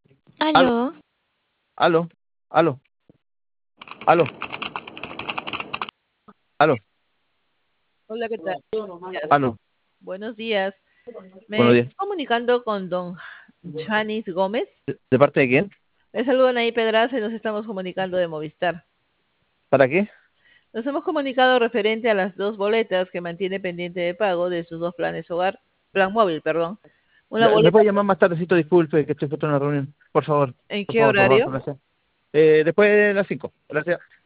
Aló, Aló, aló, aló, aló, aló, Hola, ¿qué tal? Días. aló. Buenos días. Me Buenos estoy días. comunicando con don Chanis Gómez. ¿De parte de quién? Le saludan ahí Pedraza y nos estamos comunicando de Movistar. ¿Para qué? Nos hemos comunicado referente a las dos boletas que mantiene pendiente de pago de sus dos planes hogar, plan móvil, perdón. Una Ya, ¿me boleta, puede llamar más tardecito? Disculpe, que estoy justo en una reunión. ¿en Por qué favor, horario? gracias. Después de las 5. Gracias.